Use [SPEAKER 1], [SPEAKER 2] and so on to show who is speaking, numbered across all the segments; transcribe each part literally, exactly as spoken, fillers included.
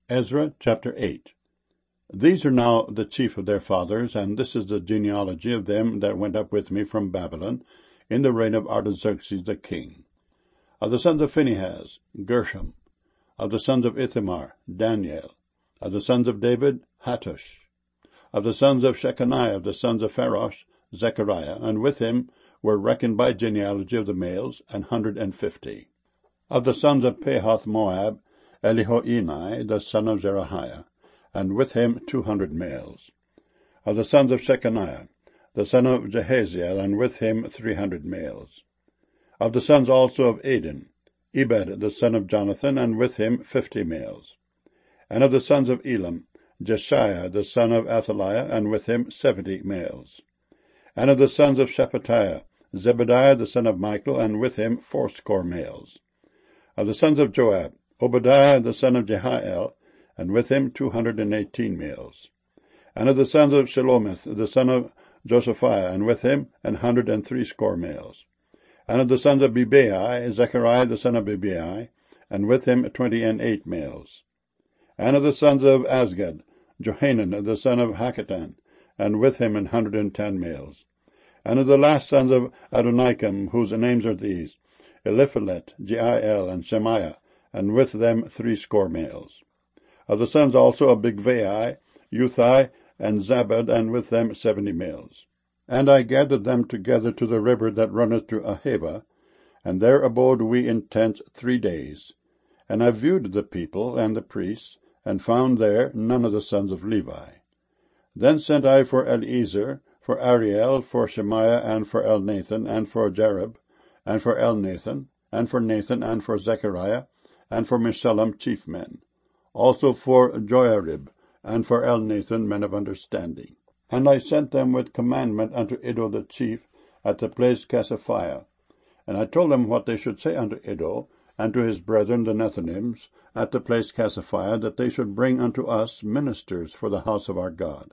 [SPEAKER 1] Ezra chapter eight. These are now the chief of their fathers, and this is the genealogy of them that went up with me from Babylon, in the reign of Artaxerxes the king. Of the sons of Phinehas, Gershom. Of the sons of Ithamar, Daniel. Of the sons of David, Hattush. Of the sons of Shechaniah, of the sons of Pharosh, Zechariah, and with him were reckoned by genealogy of the males an hundred and fifty. Of the sons of Pahath Moab, Elihoenai, the son of Zerahiah, and with him two hundred males. Of the sons of Shechaniah, the son of Jehaziel, and with him three hundred males. Of the sons also of Adin, Ebed, the son of Jonathan, and with him fifty males. And of the sons of Elam, Jeshaiah, the son of Athaliah, and with him seventy males. And of the sons of Shephatiah, Zebediah, the son of Michael, and with him fourscore males. Of the sons of Joab, Obadiah, the son of Jehiel, and with him two hundred and eighteen males. And of the sons of Shelomith, the son of Josephiah, and with him an hundred and threescore males. And of the sons of Bebai, Zechariah, the son of Bebai, and with him twenty and eight males. And of the sons of Azgad, Johanan, the son of Hakatan, and with him an hundred and ten males. And of the last sons of Adonikam, whose names are these, Eliphalet, Jeiel, and Shemaiah, and with them threescore males. Of the sons also of Bigvai, Uthai, and Zabad, and with them seventy males. And I gathered them together to the river that runneth to Ahava, and there abode we in tents three days. And I viewed the people and the priests, and found there none of the sons of Levi. Then sent I for Eliezer, for Ariel, for Shemaiah, and for Elnathan, and for Jarib, and for Elnathan, and for Nathan, and for Zechariah, and for Meshullam chief men, also for Joarib, and for Elnathan men of understanding. And I sent them with commandment unto Iddo the chief, at the place Casaphiah. And I told them what they should say unto Iddo, and to his brethren the Nethinims, at the place Casaphiah, that they should bring unto us ministers for the house of our God.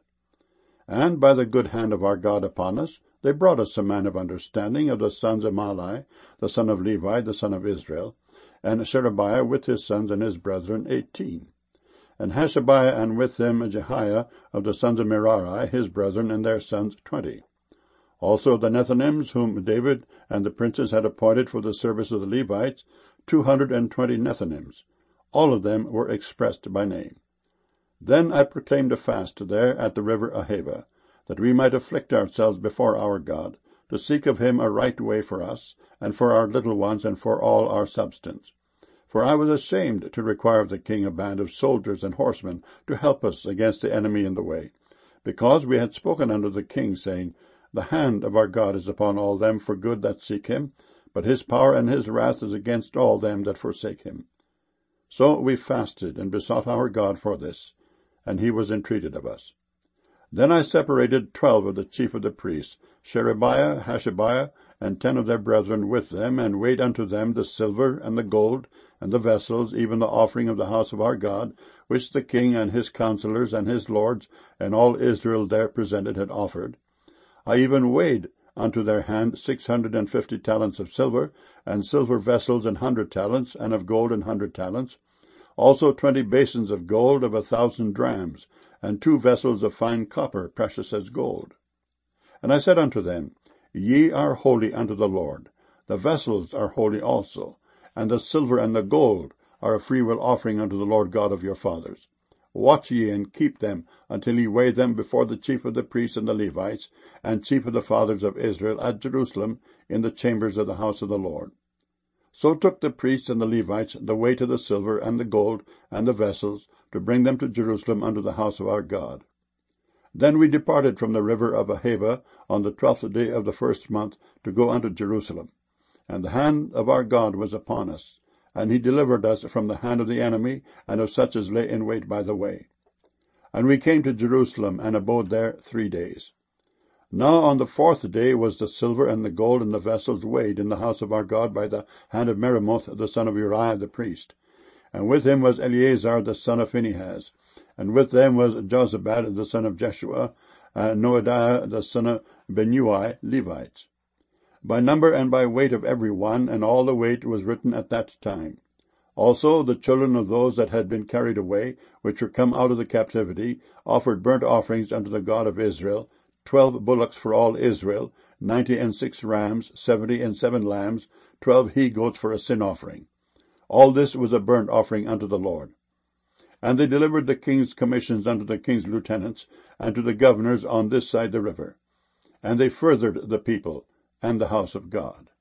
[SPEAKER 1] And by the good hand of our God upon us, they brought us a man of understanding of the sons of Mahli, the son of Levi, the son of Israel, and Sherebiah with his sons and his brethren eighteen. And Hashabiah, and with him Jehiah of the sons of Merari, his brethren and their sons twenty. Also the Nethinims, whom David and the princes had appointed for the service of the Levites, two hundred and twenty Nethinims. All of them were expressed by name. Then I proclaimed a fast there at the river Ahava, that we might afflict ourselves before our God, to seek of him a right way for us, and for our little ones, and for all our substance. For I was ashamed to require of the king a band of soldiers and horsemen to help us against the enemy in the way, because we had spoken unto the king, saying, The hand of our God is upon all them for good that seek him, but his power and his wrath is against all them that forsake him. So we fasted and besought our God for this, and he was entreated of us. Then I separated twelve of the chief of the priests, Sherebiah, Hashabiah, and ten of their brethren with them, and weighed unto them the silver and the gold, and the vessels, even the offering of the house of our God, which the king and his counselors and his lords, and all Israel there presented had offered. I even weighed unto their hand six hundred and fifty talents of silver, and silver vessels an hundred talents, and of gold an hundred talents, also twenty basins of gold of a thousand drams, and two vessels of fine copper, precious as gold. And I said unto them, Ye are holy unto the Lord, the vessels are holy also, and the silver and the gold are a freewill offering unto the Lord God of your fathers. Watch ye and keep them until ye weigh them before the chief of the priests and the Levites, and chief of the fathers of Israel at Jerusalem, in the chambers of the house of the Lord. So took the priests and the Levites the weight of the silver and the gold and the vessels, to bring them to Jerusalem unto the house of our God. Then we departed from the river of Ahava on the twelfth day of the first month to go unto Jerusalem. And the hand of our God was upon us, and he delivered us from the hand of the enemy, and of such as lay in wait by the way. And we came to Jerusalem, and abode there three days. Now on the fourth day was the silver and the gold and the vessels weighed in the house of our God by the hand of Meremoth the son of Uriah the priest. And with him was Eleazar the son of Phinehas, and with them was Jozabad the son of Jeshua, and Noadiah the son of Benui, Levites. By number and by weight of every one, and all the weight was written at that time. Also the children of those that had been carried away, which were come out of the captivity, offered burnt offerings unto the God of Israel, twelve bullocks for all Israel, ninety and six rams, seventy and seven lambs, twelve he-goats for a sin offering. All this was a burnt offering unto the Lord. And they delivered the king's commissions unto the king's lieutenants, and to the governors on this side the river. And they furthered the people and the house of God.